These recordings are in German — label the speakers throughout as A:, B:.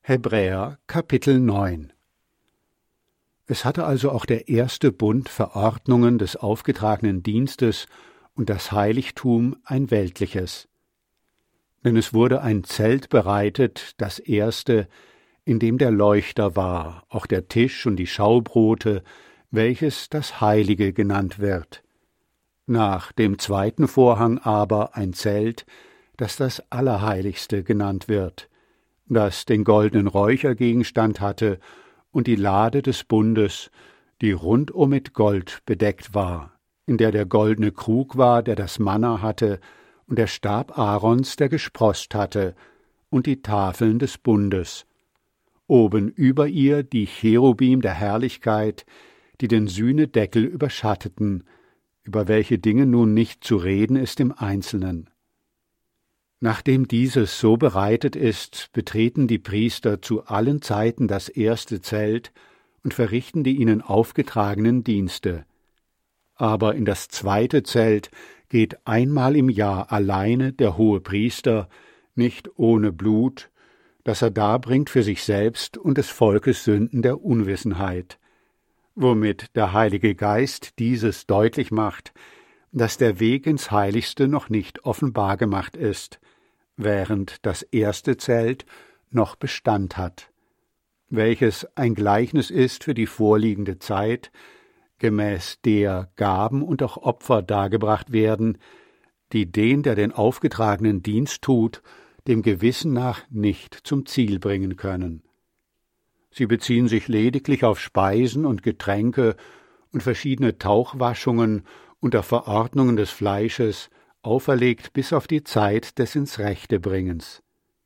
A: Hebräer Kapitel 9. Es hatte also auch der erste Bund Verordnungen des aufgetragenen Dienstes und das Heiligtum ein weltliches. Denn es wurde ein Zelt bereitet, das erste, in dem der Leuchter war, auch der Tisch und die Schaubrote, welches das Heilige genannt wird. Nach dem zweiten Vorhang aber ein Zelt, das das Allerheiligste genannt wird, das den goldenen Räuchergegenstand hatte und die Lade des Bundes, die rundum mit Gold bedeckt war, in der der goldene Krug war, der das Manna hatte, und der Stab Aarons, der gesproßt hatte, und die Tafeln des Bundes. Oben über ihr die Cherubim der Herrlichkeit, die den Sühnedeckel überschatteten, über welche Dinge nun nicht zu reden ist im Einzelnen. Nachdem dieses so bereitet ist, betreten die Priester zu allen Zeiten das erste Zelt und verrichten die ihnen aufgetragenen Dienste. Aber in das zweite Zelt geht einmal im Jahr alleine der Hohepriester, nicht ohne Blut, das er darbringt für sich selbst und des Volkes Sünden der Unwissenheit, womit der Heilige Geist dieses deutlich macht, dass der Weg ins Heiligste noch nicht offenbar gemacht ist, während das erste Zelt noch Bestand hat, welches ein Gleichnis ist für die vorliegende Zeit, gemäß der Gaben und auch Opfer dargebracht werden, die den, der den aufgetragenen Dienst tut, dem Gewissen nach nicht zum Ziel bringen können. Sie beziehen sich lediglich auf Speisen und Getränke und verschiedene Tauchwaschungen unter Verordnungen des Fleisches, auferlegt bis auf die Zeit des ins Rechte Bringens.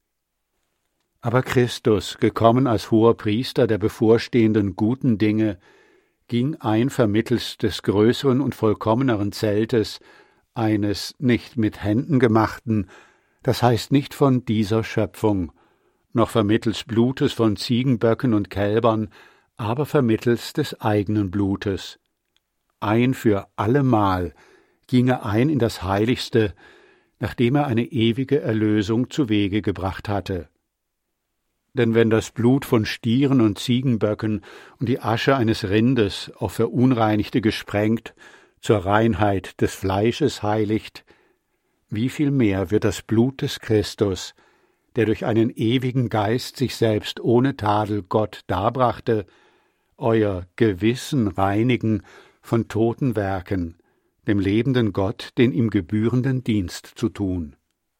A: Aber Christus, gekommen als hoher Priester der bevorstehenden guten Dinge, ging ein vermittelst des größeren und vollkommeneren Zeltes, eines nicht mit Händen gemachten, das heißt nicht von dieser Schöpfung, noch vermittels Blutes von Ziegenböcken und Kälbern, aber vermittels des eigenen Blutes. Ein für allemal ging er ein in das Heiligste, nachdem er eine ewige Erlösung zu Wege gebracht hatte. Denn wenn das Blut von Stieren und Ziegenböcken und die Asche eines Rindes auf Verunreinigte gesprengt zur Reinheit des Fleisches heiligt, wie viel mehr wird das Blut des Christus, der durch einen ewigen Geist sich selbst ohne Tadel Gott darbrachte, euer Gewissen reinigen von toten Werken, dem lebenden Gott den ihm gebührenden Dienst zu tun.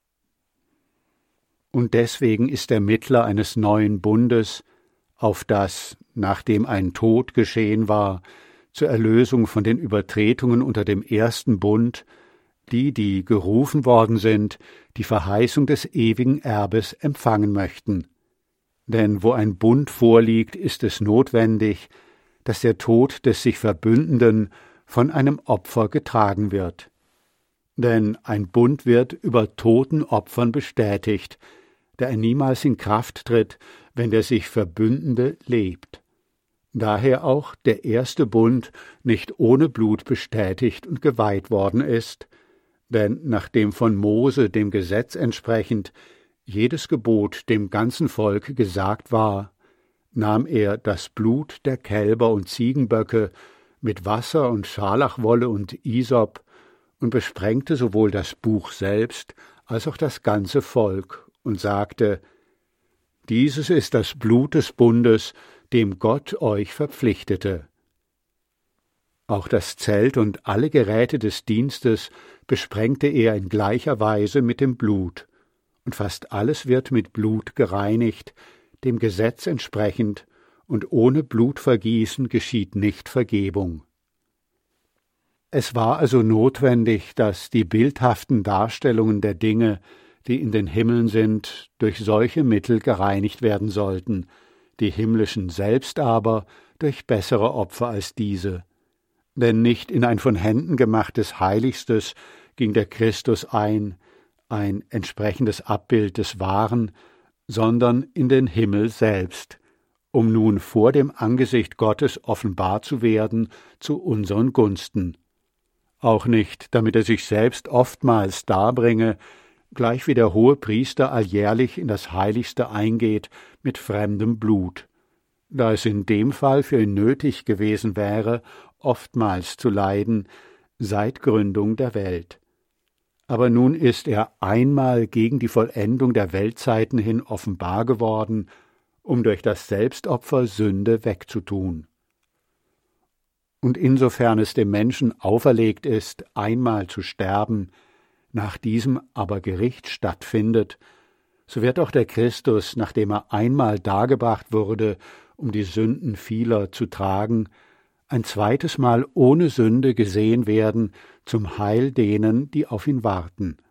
A: Und deswegen ist der Mittler eines neuen Bundes, auf das, nachdem ein Tod geschehen war, zur Erlösung von den Übertretungen unter dem ersten Bund, die gerufen worden sind, die Verheißung des ewigen Erbes empfangen möchten. Denn wo ein Bund vorliegt, ist es notwendig, dass der Tod des sich Verbündenden von einem Opfer getragen wird. Denn ein Bund wird über toten Opfern bestätigt, da er niemals in Kraft tritt, wenn der sich Verbündende lebt. Daher auch der erste Bund nicht ohne Blut bestätigt und geweiht worden ist, denn nachdem von Mose dem Gesetz entsprechend jedes Gebot dem ganzen Volk gesagt war, nahm er das Blut der Kälber und Ziegenböcke mit Wasser und Scharlachwolle und Isop und besprengte sowohl das Buch selbst als auch das ganze Volk und sagte: Dieses ist das Blut des Bundes, dem Gott euch verpflichtete. Auch das Zelt und alle Geräte des Dienstes besprengte er in gleicher Weise mit dem Blut, und fast alles wird mit Blut gereinigt, dem Gesetz entsprechend, und ohne Blutvergießen geschieht nicht Vergebung. Es war also notwendig, dass die bildhaften Darstellungen der Dinge, die in den Himmeln sind, durch solche Mittel gereinigt werden sollten, die himmlischen selbst aber durch bessere Opfer als diese. Denn nicht in ein von Händen gemachtes Heiligstes ging der Christus ein entsprechendes Abbild des Wahren, sondern in den Himmel selbst, um nun vor dem Angesicht Gottes offenbar zu werden zu unseren Gunsten. Auch nicht, damit er sich selbst oftmals darbringe, gleich wie der Hohepriester alljährlich in das Heiligste eingeht mit fremdem Blut, da es in dem Fall für ihn nötig gewesen wäre, oftmals zu leiden, seit Gründung der Welt. Aber nun ist er einmal gegen die Vollendung der Weltzeiten hin offenbar geworden, um durch das Selbstopfer Sünde wegzutun. Und insofern es dem Menschen auferlegt ist, einmal zu sterben, nach diesem aber Gericht stattfindet, so wird auch der Christus, nachdem er einmal dargebracht wurde, um die Sünden vieler zu tragen, ein zweites Mal ohne Sünde gesehen werden, zum Heil denen, die auf ihn warten.